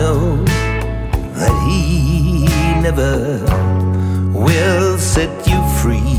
know that he never will set you free.